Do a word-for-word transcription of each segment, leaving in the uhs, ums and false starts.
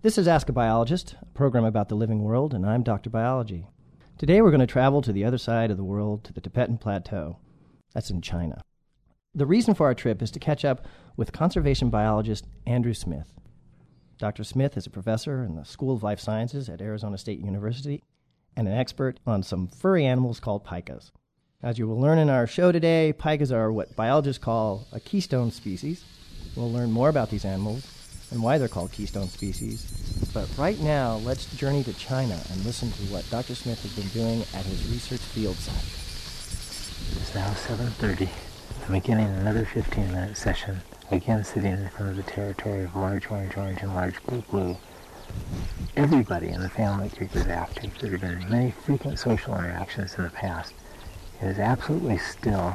This is Ask a Biologist, a program about the living world, and I'm Doctor Biology. Today we're going to travel to the other side of the world, to the Tibetan Plateau. That's in China. The reason for our trip is to catch up with conservation biologist Andrew Smith. Doctor Smith is a professor in the School of Life Sciences at Arizona State University and an expert on some furry animals called pikas. As you will learn in our show today, pikas are what biologists call a keystone species. We'll learn more about these animals and why they're called keystone species. But right now, let's journey to China and listen to what Doctor Smith has been doing at his research field site. It's now seven thirty. I'm beginning another fifteen-minute session, again sitting in front of the territory of large orange orange and large blue blue. Everybody in the family group is active. There have been many frequent social interactions in the past. It is absolutely still.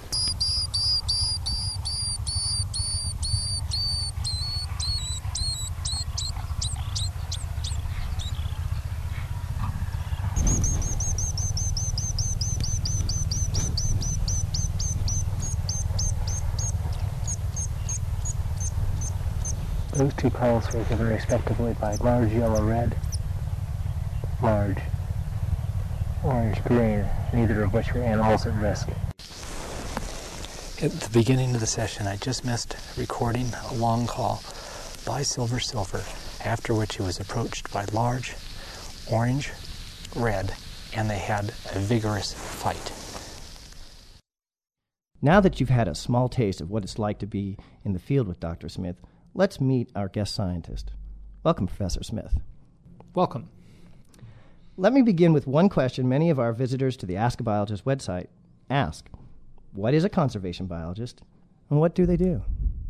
Those two calls were given respectively by large yellow-red, large orange-green, neither of which were animals at risk. At the beginning of the session, I just missed recording a long call by Silver Silver, after which he was approached by large orange-red, and they had a vigorous fight. Now that you've had a small taste of what it's like to be in the field with Doctor Smith, let's meet our guest scientist. Welcome, Professor Smith. Welcome. Let me begin with one question many of our visitors to the Ask a Biologist website ask. What is a conservation biologist, and what do they do?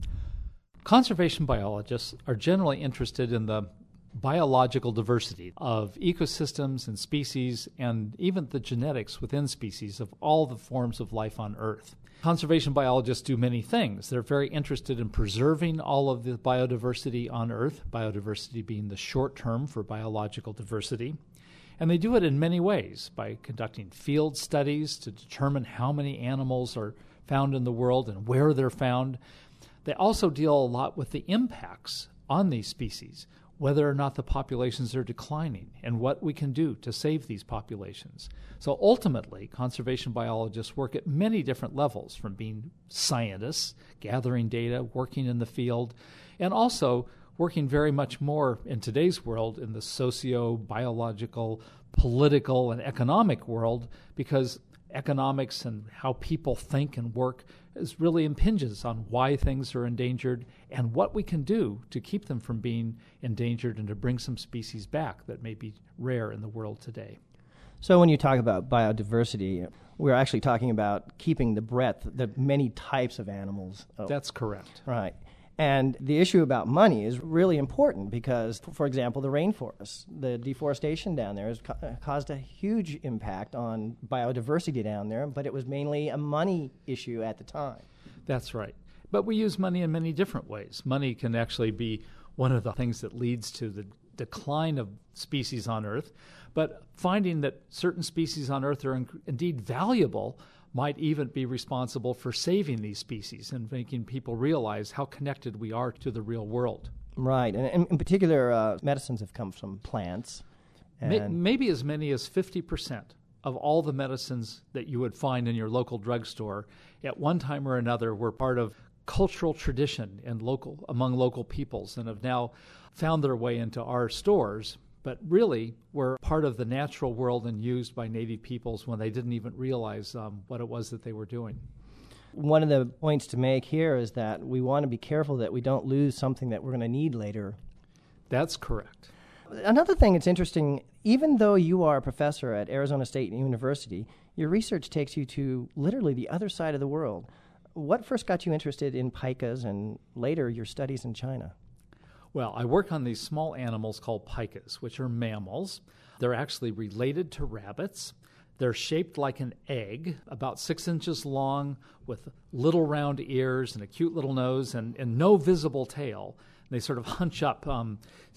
Conservation biologists are generally interested in the biological diversity of ecosystems and species, and even the genetics within species of all the forms of life on Earth. Conservation biologists do many things. They're very interested in preserving all of the biodiversity on Earth, biodiversity being the short term for biological diversity. And they do it in many ways, by conducting field studies to determine how many animals are found in the world and where they're found. They also deal a lot with the impacts on these species, whether or not the populations are declining, and what we can do to save these populations. So ultimately, conservation biologists work at many different levels, from being scientists, gathering data, working in the field, and also working very much more in today's world in the socio-biological, political, and economic world, because economics and how people think and work is really impinges on why things are endangered and what we can do to keep them from being endangered and to bring some species back that may be rare in the world today. So when you talk about biodiversity, we're actually talking about keeping the breadth, the many types of animals. Oh, that's correct. Right. And the issue about money is really important because, for example, the rainforests, the deforestation down there has ca- caused a huge impact on biodiversity down there, but it was mainly a money issue at the time. That's right. But we use money in many different ways. Money can actually be one of the things that leads to the decline of species on Earth, but finding that certain species on Earth are in- indeed valuable might even be responsible for saving these species and making people realize how connected we are to the real world. Right, and, and in particular, uh, medicines have come from plants. May, maybe as many as fifty percent of all the medicines that you would find in your local drugstore at one time or another were part of cultural tradition and local among local peoples and have now found their way into our stores, but really were part of the natural world and used by native peoples when they didn't even realize um, what it was that they were doing. One of the points to make here is that we want to be careful that we don't lose something that we're going to need later. That's correct. Another thing that's interesting, even though you are a professor at Arizona State University, your research takes you to literally the other side of the world. What first got you interested in pikas and later your studies in China? Well, I work on these small animals called pikas, which are mammals. They're actually related to rabbits. They're shaped like an egg, about six inches long, with little round ears and a cute little nose and, and no visible tail. They sort of hunch up. Um,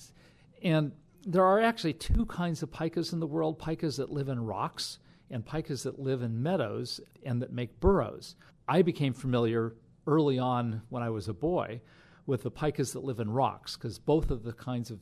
and there are actually two kinds of pikas in the world, pikas that live in rocks and pikas that live in meadows and that make burrows. I became familiar early on when I was a boy with the pikas that live in rocks, because both of the kinds of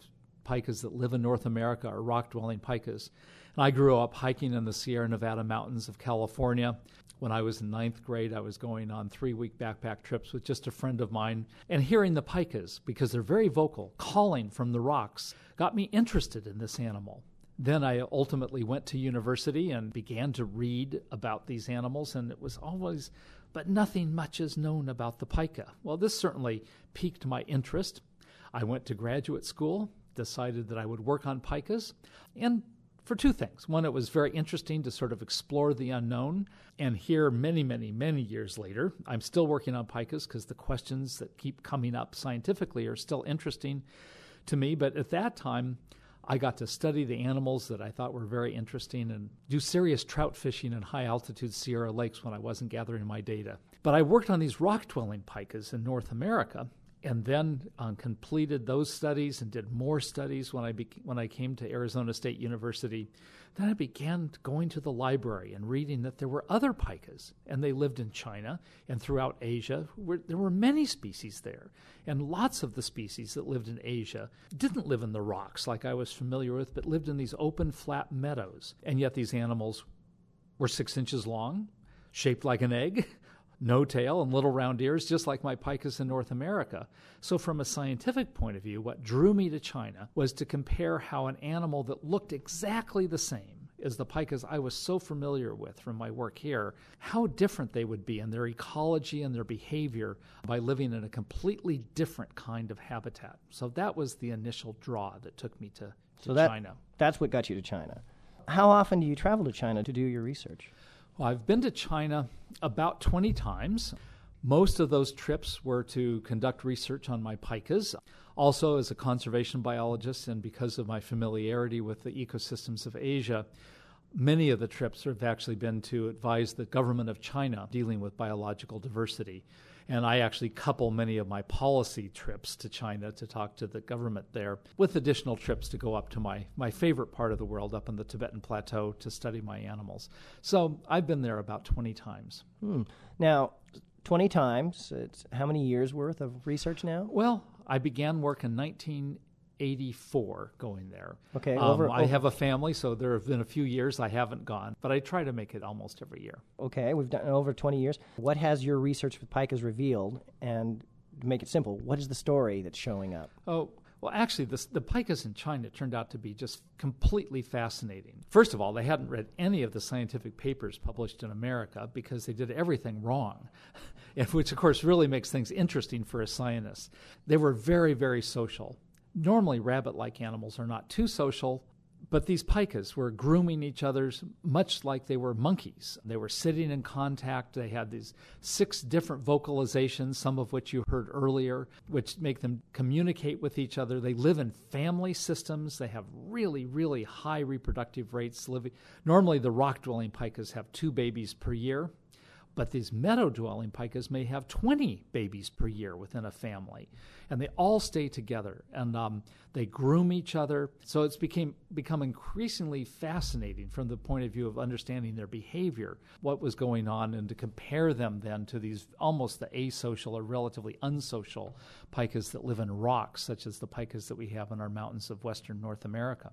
pikas that live in North America are rock-dwelling pikas. And I grew up hiking in the Sierra Nevada mountains of California. When I was in ninth grade, I was going on three-week backpack trips with just a friend of mine, and hearing the pikas, because they're very vocal, calling from the rocks, got me interested in this animal. Then I ultimately went to university and began to read about these animals, and it was always, but nothing much is known about the pika. Well, this certainly piqued my interest. I went to graduate school, decided that I would work on pikas, and for two things. One, it was very interesting to sort of explore the unknown. And here, many, many, many years later, I'm still working on pikas because the questions that keep coming up scientifically are still interesting to me. But at that time, I got to study the animals that I thought were very interesting and do serious trout fishing in high-altitude Sierra lakes when I wasn't gathering my data. But I worked on these rock-dwelling pikas in North America, and then um, completed those studies and did more studies when I be- when I came to Arizona State University. Then I began going to the library and reading that there were other pikas, and they lived in China and throughout Asia. Where there were many species there, and lots of the species that lived in Asia didn't live in the rocks like I was familiar with, but lived in these open, flat meadows. And yet these animals were six inches long, shaped like an egg, no tail and little round ears, just like my pikas in North America. So from a scientific point of view, what drew me to China was to compare how an animal that looked exactly the same as the pikas I was so familiar with from my work here, how different they would be in their ecology and their behavior by living in a completely different kind of habitat. So that was the initial draw that took me to, to so that, China. That's what got you to China. How often do you travel to China to do your research? Well, I've been to China about twenty times. Most of those trips were to conduct research on my pikas. Also, as a conservation biologist, and because of my familiarity with the ecosystems of Asia, many of the trips have actually been to advise the government of China dealing with biological diversity. And I actually couple many of my policy trips to China to talk to the government there, with additional trips to go up to my, my favorite part of the world, up in the Tibetan Plateau, to study my animals. So I've been there about twenty times. Hmm. Now, twenty times, it's how many years worth of research now? Well, I began work in nineteen eighty-four going there. Okay. Um, over, I over, have a family, so there have been a few years I haven't gone, but I try to make it almost every year. Okay, we've done over twenty years. What has your research with pikas revealed? And to make it simple, what is the story that's showing up? Oh, well, actually, this, the pikas in China turned out to be just completely fascinating. First of all, they hadn't read any of the scientific papers published in America because they did everything wrong, which, of course, really makes things interesting for a scientist. They were very, very social. Normally, rabbit-like animals are not too social, but these pikas were grooming each other much like they were monkeys. They were sitting in contact. They had these six different vocalizations, some of which you heard earlier, which make them communicate with each other. They live in family systems. They have really, really high reproductive rates. Living. Normally, the rock-dwelling pikas have two babies per year, but these meadow-dwelling pikas may have twenty babies per year within a family. And they all stay together, and um, they groom each other. So it's became become increasingly fascinating from the point of view of understanding their behavior, what was going on, and to compare them then to these almost the asocial or relatively unsocial pikas that live in rocks, such as the pikas that we have in our mountains of western North America.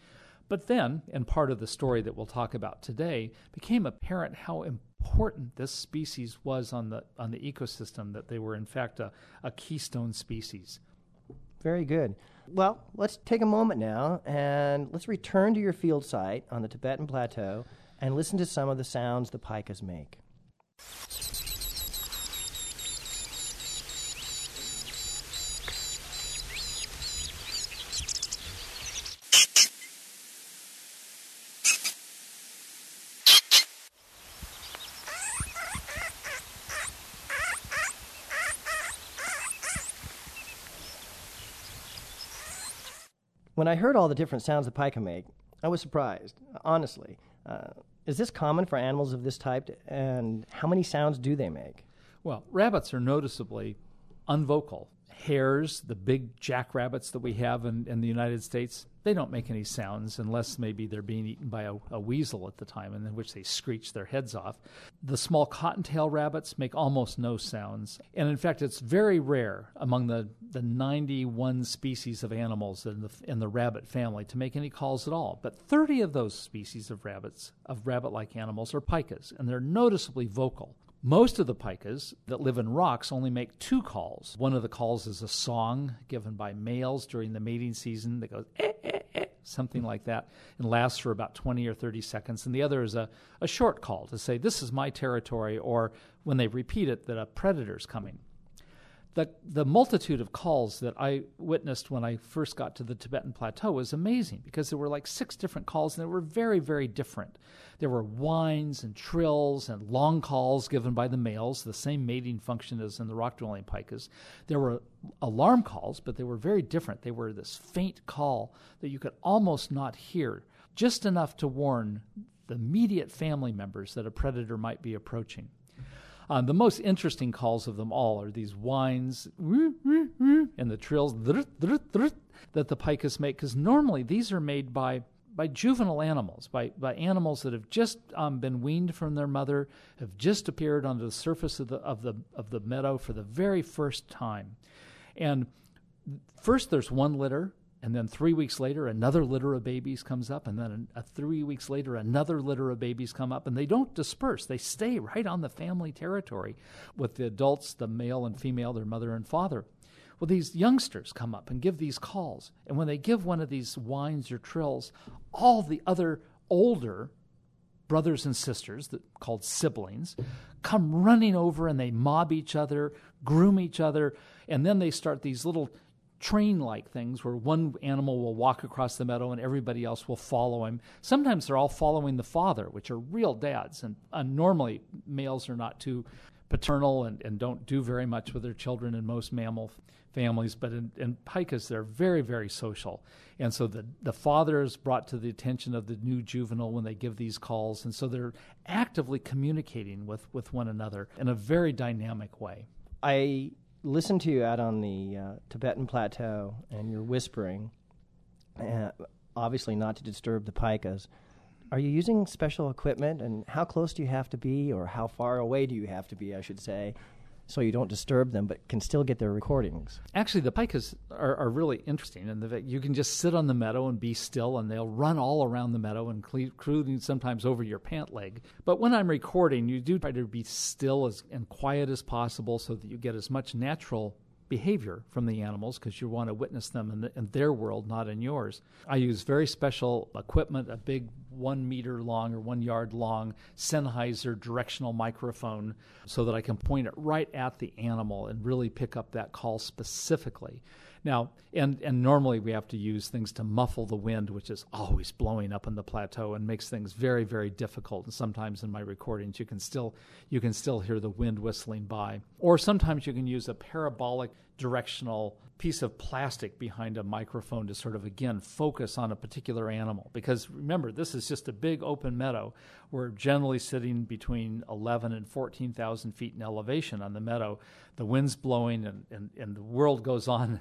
But then, and part of the story that we'll talk about today, became apparent how important this species was on the on the ecosystem, that they were in fact a, a keystone species. Very good. Well, let's take a moment now and let's return to your field site on the Tibetan Plateau and listen to some of the sounds the pikas make. When I heard all the different sounds the pika make, I was surprised, honestly. Uh, is this common for animals of this type, and how many sounds do they make? Well, rabbits are noticeably unvocal. hares, the big jackrabbits that we have in, in the United States, they don't make any sounds unless maybe they're being eaten by a, a weasel at the time, and in which they screech their heads off. The small cottontail rabbits make almost no sounds. And in fact, it's very rare among the, the ninety-one species of animals in the, in the rabbit family to make any calls at all. But thirty of those species of rabbits, of rabbit-like animals, are pikas, and they're noticeably vocal. Most of the pikas that live in rocks only make two calls. One of the calls is a song given by males during the mating season that goes eh, eh, eh, something like that, and lasts for about twenty or thirty seconds. And the other is a, a short call to say, this is my territory, or when they repeat it, that a predator's coming. The, the multitude of calls that I witnessed when I first got to the Tibetan Plateau was amazing, because there were like six different calls, and they were very, very different. There were whines and trills and long calls given by the males, the same mating function as in the rock-dwelling pikas. There were alarm calls, but they were very different. They were this faint call that you could almost not hear, just enough to warn the immediate family members that a predator might be approaching. Uh, the most interesting calls of them all are these whines and the trills that the pikas make, because normally these are made by by juvenile animals, by, by animals that have just um, been weaned from their mother, have just appeared onto the surface of the of the of the meadow for the very first time. And first there's one litter, and then three weeks later another litter of babies comes up, and then a, a three weeks later another litter of babies come up, and they don't disperse. They stay right on the family territory with the adults, the male and female, their mother and father. Well, these youngsters come up and give these calls, and when they give one of these whines or trills, all the other older brothers and sisters, that, called siblings, come running over, and they mob each other, groom each other, and then they start these little train-like things where one animal will walk across the meadow and everybody else will follow him. Sometimes they're all following the father, which are real dads, and uh, normally males are not too paternal and, and don't do very much with their children in most mammal families, but in, in pikas they're very, very social. And so the, the father is brought to the attention of the new juvenile when they give these calls, and so they're actively communicating with, with one another in a very dynamic way. I listened to you out on the uh, Tibetan Plateau, and you're whispering, uh, obviously not to disturb the pikas. Are you using special equipment, and how close do you have to be, or how far away do you have to be, I should say, so you don't disturb them but can still get their recordings? Actually, the pikas are, are really interesting, and in you can just sit on the meadow and be still, and they'll run all around the meadow, including sometimes over your pant leg. But when I'm recording, you do try to be still as and quiet as possible so that you get as much natural behavior from the animals, because you want to witness them in, the, in their world, not in yours. I use very special equipment, a big one meter long or one yard long Sennheiser directional microphone, so that I can point it right at the animal and really pick up that call specifically. Now, and, and normally we have to use things to muffle the wind, which is always blowing up in the plateau and makes things very, very difficult. And sometimes in my recordings, you can still you can still hear the wind whistling by. Or sometimes you can use a parabolic directional piece of plastic behind a microphone to sort of, again, focus on a particular animal. Because remember, this is just a big open meadow. We're generally sitting between eleven and fourteen thousand feet in elevation on the meadow. The wind's blowing, and, and, and the world goes on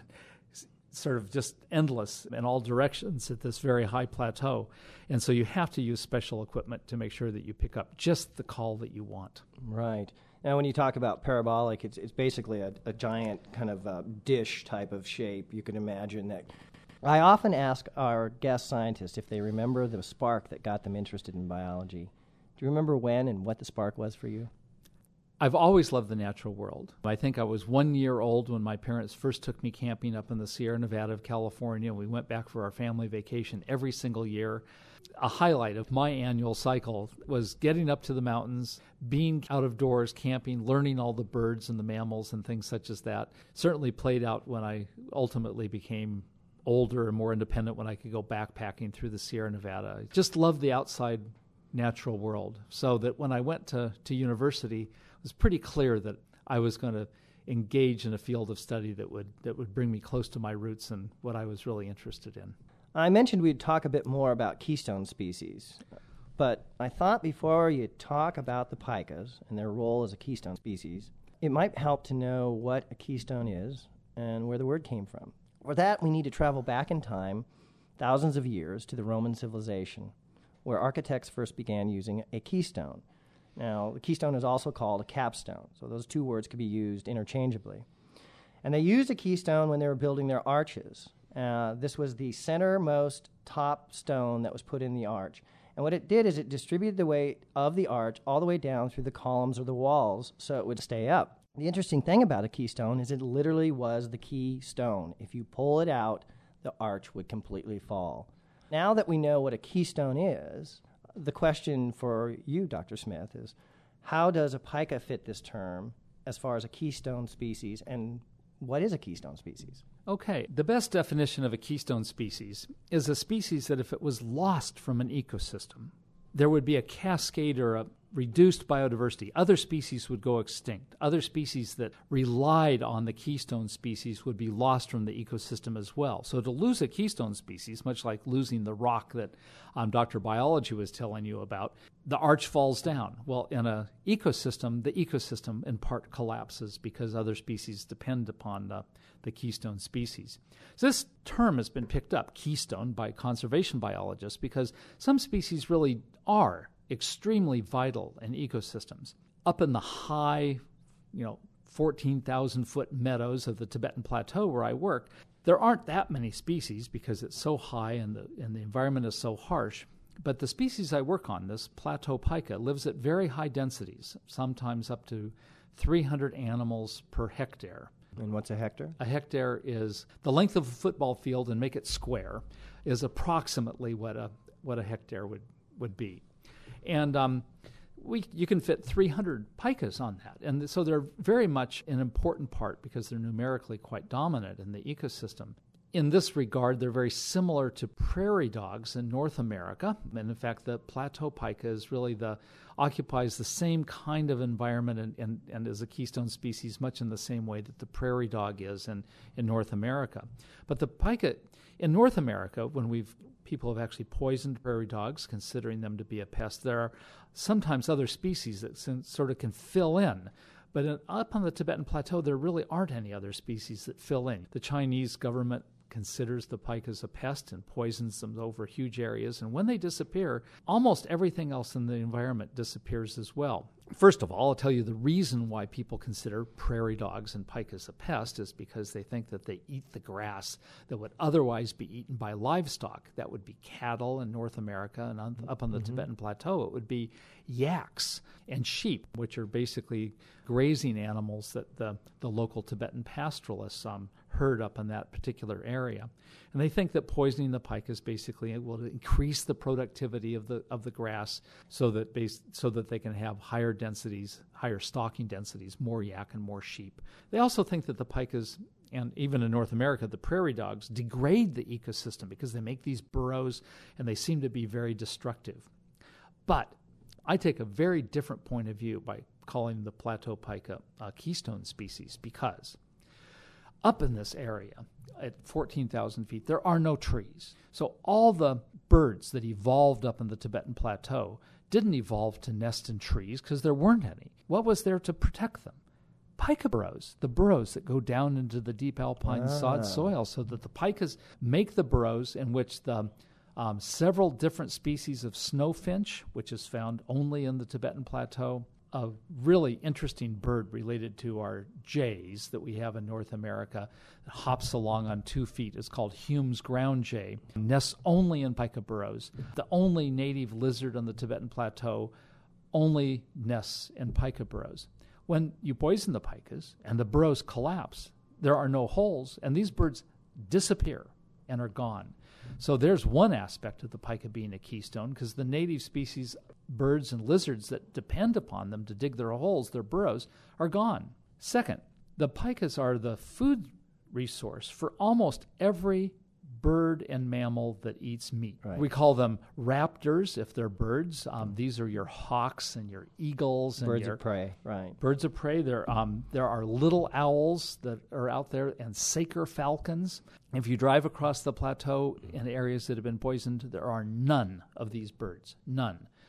sort of just endless in all directions at this very high plateau. And so you have to use special equipment to make sure that you pick up just the call that you want. Right. Now, when you talk about parabolic, it's it's basically a, a giant kind of uh, dish type of shape. You can imagine that. I often ask our guest scientists if they remember the spark that got them interested in biology. Do you remember when and what the spark was for you? I've always loved the natural world. I think I was one year old when my parents first took me camping up in the Sierra Nevada of California. We went back for our family vacation every single year. A highlight of my annual cycle was getting up to the mountains, being out of doors, camping, learning all the birds and the mammals and things such as that. Certainly played out when I ultimately became older and more independent, when I could go backpacking through the Sierra Nevada. I just loved the outside natural world, so that when I went to, to university, it was pretty clear that I was going to engage in a field of study that would that would bring me close to my roots and what I was really interested in. I mentioned we'd talk a bit more about keystone species, but I thought before you talk about the pikas and their role as a keystone species, it might help to know what a keystone is and where the word came from. For that, we need to travel back in time thousands of years to the Roman civilization, where architects first began using a keystone. Now, the keystone is also called a capstone, so those two words could be used interchangeably. And they used a keystone when they were building their arches. Uh, this was the centermost top stone that was put in the arch. And what it did is it distributed the weight of the arch all the way down through the columns or the walls so it would stay up. The interesting thing about a keystone is it literally was the keystone. If you pull it out, the arch would completely fall. Now that we know what a keystone is, the question for you, Doctor Smith, is how does a pika fit this term as far as a keystone species, and what is a keystone species? Okay, the best definition of a keystone species is a species that if it was lost from an ecosystem, there would be a cascade or a reduced biodiversity. Other species would go extinct. Other species that relied on the keystone species would be lost from the ecosystem as well. So to lose a keystone species, much like losing the rock that um, Doctor Biology was telling you about, the arch falls down. Well, in an ecosystem, the ecosystem in part collapses because other species depend upon the, the keystone species. So this term has been picked up, keystone, by conservation biologists because some species really are extremely vital in ecosystems. Up in the high, you know, fourteen thousand foot meadows of the Tibetan Plateau where I work, there aren't that many species because it's so high and the, and the environment is so harsh. But the species I work on, this plateau pika, lives at very high densities, sometimes up to three hundred animals per hectare. And what's a hectare? A hectare is the length of a football field, and make it square, is approximately what a what a hectare would, would be. And um, we you can fit three hundred pikas on that. And so they're very much an important part because they're numerically quite dominant in the ecosystem. In this regard, they're very similar to prairie dogs in North America. And in fact, the plateau pika is really the occupies the same kind of environment and, and, and is a keystone species much in the same way that the prairie dog is in, in North America. But the pika in North America, when we've people have actually poisoned prairie dogs, considering them to be a pest, there are sometimes other species that sort of can fill in. But in, up on the Tibetan Plateau, there really aren't any other species that fill in. The Chinese government considers the pikas a pest and poisons them over huge areas. And when they disappear, almost everything else in the environment disappears as well. First of all, I'll tell you the reason why people consider prairie dogs and pikas a pest is because they think that they eat the grass that would otherwise be eaten by livestock. That would be cattle in North America, and on, up on the mm-hmm. Tibetan Plateau, it would be yaks and sheep, which are basically grazing animals that the, the local Tibetan pastoralists um, herd up in that particular area. And they think that poisoning the pikas basically will increase the productivity of the of the grass so that base, so that they can have higher densities, higher stocking densities, more yak and more sheep. They also think that the pikas, and even in North America, the prairie dogs, degrade the ecosystem because they make these burrows and they seem to be very destructive. But I take a very different point of view by calling the plateau pika a keystone species because up in this area, at fourteen thousand feet, there are no trees. So all the birds that evolved up in the Tibetan Plateau didn't evolve to nest in trees because there weren't any. What was there to protect them? Pika burrows, the burrows that go down into the deep alpine ah. sod soil so that the pikas make the burrows in which the um, several different species of snowfinch, which is found only in the Tibetan Plateau, a really interesting bird related to our jays that we have in North America that hops along on two feet. It's called Hume's ground jay. Nests only in pika burrows. The only native lizard on the Tibetan Plateau only nests in pika burrows. When you poison the pikas and the burrows collapse, there are no holes, and these birds disappear and are gone. So there's one aspect of the pika being a keystone, because the native species, birds and lizards that depend upon them to dig their holes, their burrows, are gone. Second, the pikas are the food resource for almost every bird and mammal that eats meat. Right. We call them raptors if they're birds. Um, these are your hawks and your eagles. And birds your of prey, right. Birds of prey. There, um, there are little owls that are out there and saker falcons. If you drive across the plateau in areas that have been poisoned, there are none of these birds, none.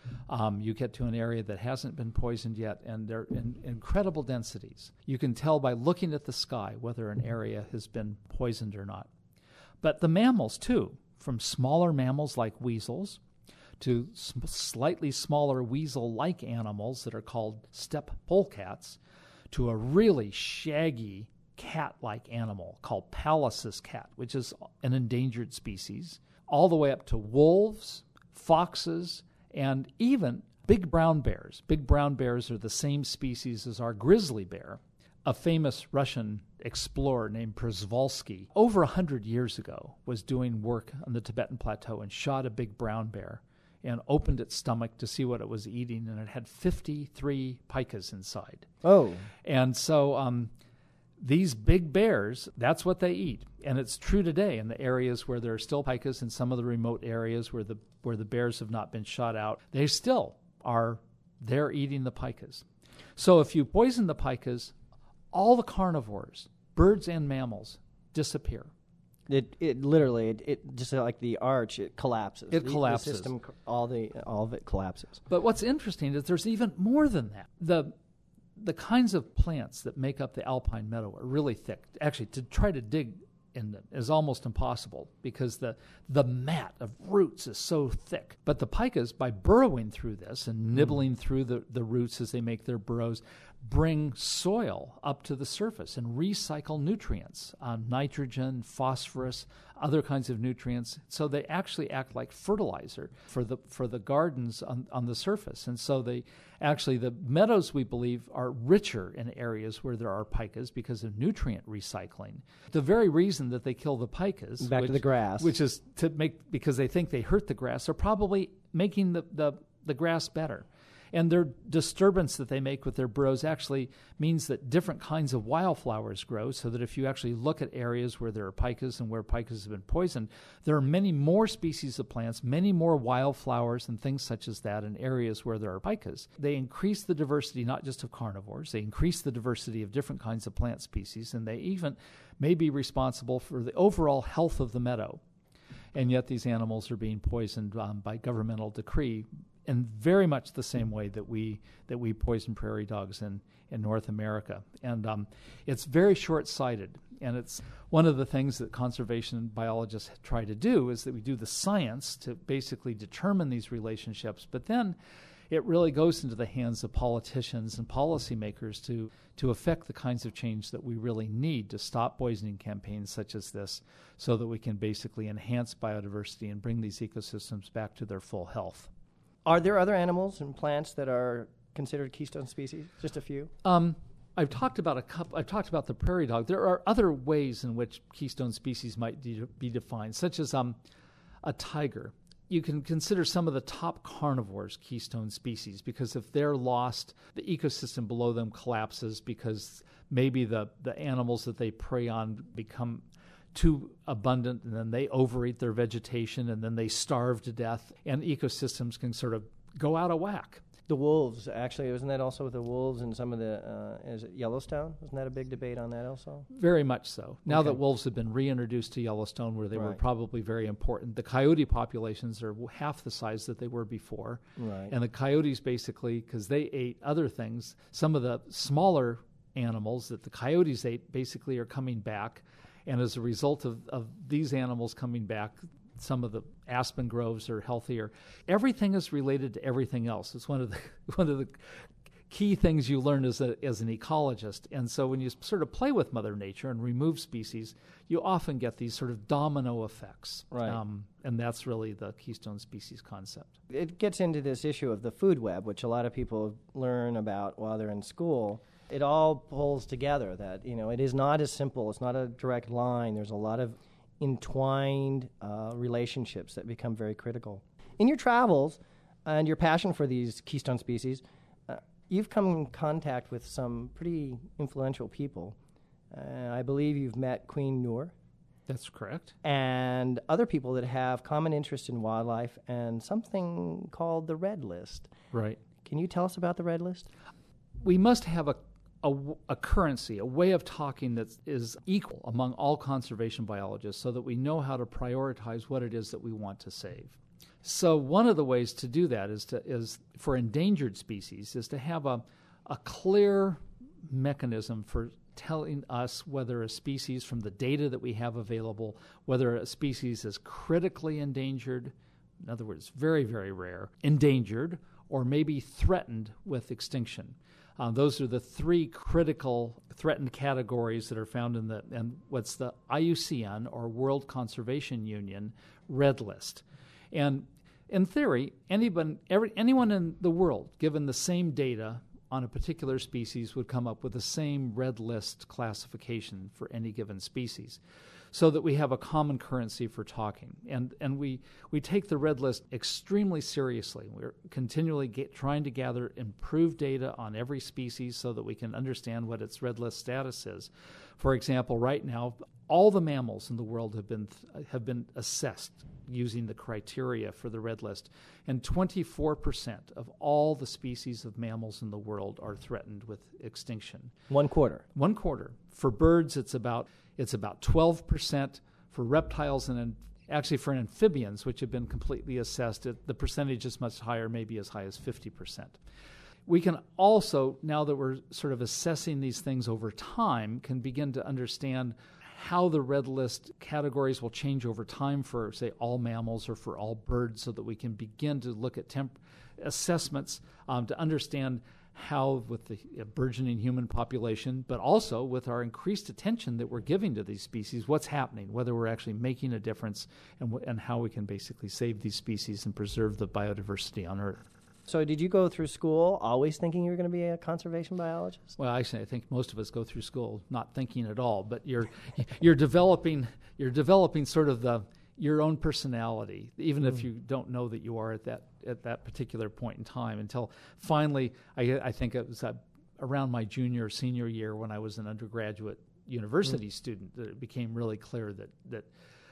Um, you get to an area that hasn't been poisoned yet, and they're in incredible densities. You can tell by looking at the sky whether an area has been poisoned or not. But the mammals, too, from smaller mammals like weasels to sm- slightly smaller weasel-like animals that are called steppe polecats, to a really shaggy cat-like animal called Pallas's cat, which is an endangered species, all the way up to wolves, foxes, and even big brown bears. Big brown bears are the same species as our grizzly bear. A famous Russian explorer named Przewalski, over a hundred years ago, was doing work on the Tibetan Plateau and shot a big brown bear and opened its stomach to see what it was eating, and it had fifty-three pikas inside. Oh. And so um, these big bears, that's what they eat. And it's true today in the areas where there are still pikas, in some of the remote areas where the where the bears have not been shot out, they still are there eating the pikas. So if you poison the pikas, all the carnivores, birds and mammals, disappear. It it literally it, it just like the arch, it collapses. It The- collapses. The system, all the all of it collapses. But what's interesting is there's even more than that. The the kinds of plants that make up the alpine meadow are really thick. Actually, to try to dig in them is almost impossible because the the mat of roots is so thick. But the pikas, by burrowing through this and nibbling through the, the roots as they make their burrows, bring soil up to the surface and recycle nutrients, um, nitrogen, phosphorus, other kinds of nutrients. So they actually act like fertilizer for the for the gardens on, on the surface. And so they actually, the meadows, we believe, are richer in areas where there are pikas because of nutrient recycling. The very reason that they kill the pikas, Back to which, the grass. which is to make, because they think they hurt the grass, are probably making the, the, the grass better. And their disturbance that they make with their burrows actually means that different kinds of wildflowers grow, so that if you actually look at areas where there are pikas and where pikas have been poisoned, there are many more species of plants, many more wildflowers and things such as that in areas where there are pikas. They increase the diversity not just of carnivores, they increase the diversity of different kinds of plant species, and they even may be responsible for the overall health of the meadow. And yet these animals are being poisoned um, by governmental decree in very much the same way that we that we poison prairie dogs in, in North America. And um, it's very short-sighted. And it's one of the things that conservation biologists try to do is that we do the science to basically determine these relationships, but then it really goes into the hands of politicians and policymakers to, to affect the kinds of change that we really need to stop poisoning campaigns such as this so that we can basically enhance biodiversity and bring these ecosystems back to their full health. Are there other animals and plants that are considered keystone species? Just a few? Um, I've talked about a couple. I've talked about the prairie dog. There are other ways in which keystone species might de- be defined, such as um, a tiger. You can consider some of the top carnivores keystone species because if they're lost, the ecosystem below them collapses because maybe the, the animals that they prey on become too abundant, and then they overeat their vegetation, and then they starve to death, and ecosystems can sort of go out of whack. The wolves, actually, wasn't that also with the wolves and some of the, uh, is it Yellowstone? Wasn't that a big debate on that also? Very much so. Now Okay. that wolves have been reintroduced to Yellowstone, where they were Right. probably very important, the coyote populations are half the size that they were before. Right. And the coyotes basically, because they ate other things, some of the smaller animals that the coyotes ate basically are coming back. And as a result of, of these animals coming back, some of the aspen groves are healthier. Everything is related to everything else. It's one of the one of the key things you learn as a as an ecologist. And so when you sort of play with Mother Nature and remove species, you often get these sort of domino effects. Right. Um, and that's really the keystone species concept. It gets into this issue of the food web, which a lot of people learn about while they're in school. It all pulls together that, you know, it is not as simple. It's not a direct line. There's a lot of entwined uh, relationships that become very critical. In your travels and your passion for these keystone species, uh, you've come in contact with some pretty influential people. Uh, I believe you've met Queen Noor That's correct. and other people that have common interest in wildlife and something called the Red List. Right. Can you tell us about the Red List? We must have a, a, a currency, a way of talking that is equal among all conservation biologists so that we know how to prioritize what it is that we want to save. So one of the ways to do that is to is for endangered species is to have a a clear mechanism for telling us whether a species, from the data that we have available, whether a species is critically endangered, in other words, very, very rare, endangered, or maybe threatened with extinction. Uh, those are the three critical threatened categories that are found in the and what's the I U C N, or World Conservation Union, Red List. And in theory, anyone, every, anyone in the world, given the same data on a particular species, would come up with the same Red List classification for any given species, so that we have a common currency for talking. And and we, we take the Red List extremely seriously. We're continually get, trying to gather improved data on every species so that we can understand what its Red List status is. For example, right now, all the mammals in the world have been have been assessed using the criteria for the Red List, and twenty-four percent of all the species of mammals in the world are threatened with extinction. One quarter. One quarter. For birds, it's about it's about twelve percent. For reptiles and actually for amphibians, which have been completely assessed, it, the percentage is much higher, maybe as high as fifty percent. We can also, now that we're sort of assessing these things over time, can begin to understand how the Red List categories will change over time for, say, all mammals or for all birds, so that we can begin to look at temp- assessments um, to understand how, with the uh, burgeoning human population, but also with our increased attention that we're giving to these species, what's happening, whether we're actually making a difference, and, w- and how we can basically save these species and preserve the biodiversity on Earth. So did you go through school always thinking you were going to be a conservation biologist? Well, actually, I think most of us go through school not thinking at all, but you're you're developing you're developing sort of the your own personality, even mm. if you don't know that you are at that at that particular point in time, until finally, I, I think it was uh, around my junior or senior year when I was an undergraduate university mm. student that it became really clear that that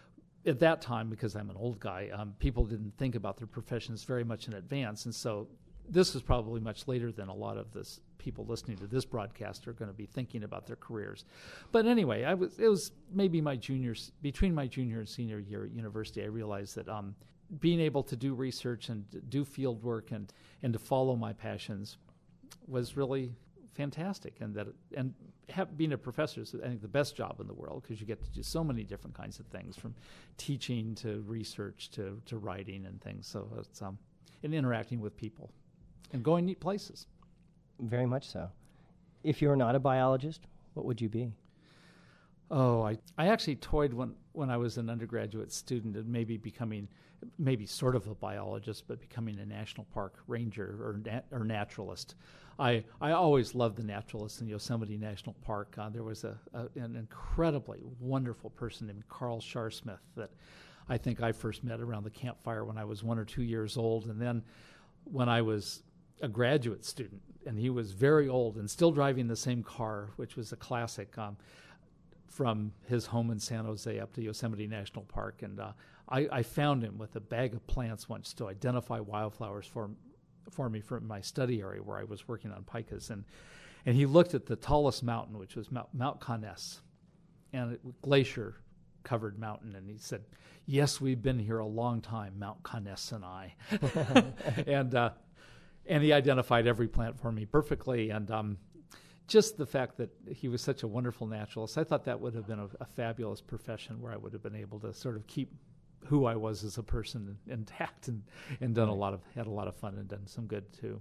at that time, because I'm an old guy, um, people didn't think about their professions very much in advance. And so this is probably much later than a lot of this people listening to this broadcast are going to be thinking about their careers. But anyway, I was it was maybe my junior, between my junior and senior year at university, I realized that um, being able to do research and do field work and, and to follow my passions was really fantastic, and that and have, being a professor is, I think, the best job in the world, because you get to do so many different kinds of things, from teaching to research to, to writing and things. So it's um, and interacting with people and going neat places. Very much so. If you're not a biologist, what would you be? Oh, I I actually toyed when when I was an undergraduate student and maybe becoming maybe sort of a biologist, but becoming a national park ranger or nat- or naturalist. I I always loved the naturalists in Yosemite National Park. Uh, there was a, a an incredibly wonderful person named Carl Sharsmith that I think I first met around the campfire when I was one or two years old, and then when I was a graduate student, and he was very old and still driving the same car, which was a classic. Um, from his home in San Jose up to Yosemite National Park. And uh, I, I found him with a bag of plants once to identify wildflowers for, for me from my study area where I was working on picas. And, and he looked at the tallest mountain, which was Mount, Mount Conness, and it, glacier-covered mountain. And he said, "Yes, we've been here a long time, Mount Conness and I." and uh, and he identified every plant for me perfectly. And um, just the fact that he was such a wonderful naturalist, I thought that would have been a, a fabulous profession where I would have been able to sort of keep who I was as a person intact, and, and done a lot of had a lot of fun and done some good too.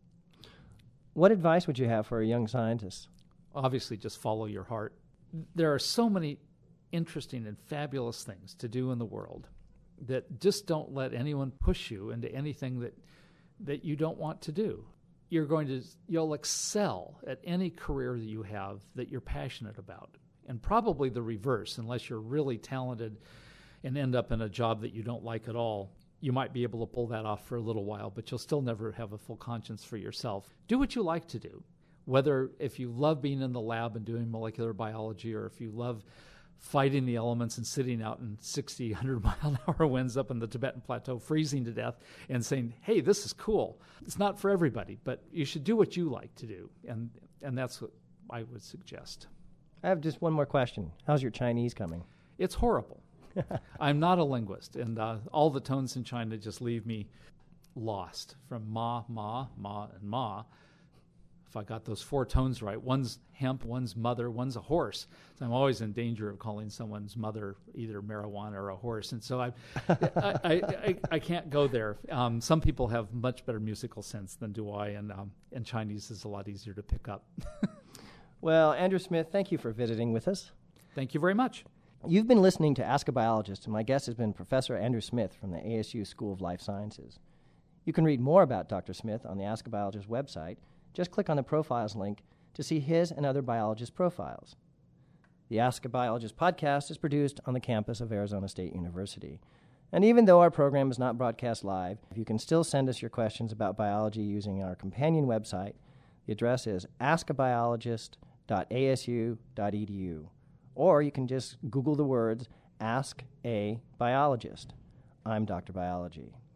What advice would you have for a young scientist? Obviously, just follow your heart. There are so many interesting and fabulous things to do in the world that just don't let anyone push you into anything that that you don't want to do. You're going to, you'll excel at any career that you have that you're passionate about. And probably the reverse, unless you're really talented and end up in a job that you don't like at all. You might be able to pull that off for a little while, but you'll still never have a full conscience for yourself. Do what you like to do. Whether if you love being in the lab and doing molecular biology, or if you love fighting the elements and sitting out in sixty, one hundred mile an hour winds up in the Tibetan Plateau, freezing to death, and saying, "Hey, this is cool." It's not for everybody, but you should do what you like to do, and and that's what I would suggest. I have just one more question. How's your Chinese coming? It's horrible. I'm not a linguist, and uh, all the tones in China just leave me lost, from ma, ma, ma, and ma. If I got those four tones right, one's hemp, one's mother, one's a horse. So I'm always in danger of calling someone's mother either marijuana or a horse. And so I, I, I, I, I can't go there. Um, some people have much better musical sense than do I, and, um, and Chinese is a lot easier to pick up. Well, Andrew Smith, thank you for visiting with us. Thank you very much. You've been listening to Ask a Biologist, and my guest has been Professor Andrew Smith from the A S U School of Life Sciences. You can read more about Doctor Smith on the Ask a Biologist website. Just click on the Profiles link to see his and other biologist profiles. The Ask a Biologist podcast is produced on the campus of Arizona State University. And even though our program is not broadcast live, you can still send us your questions about biology using our companion website. The address is ask a biologist dot a s u dot e d u. Or you can just Google the words Ask a Biologist. I'm Doctor Biology.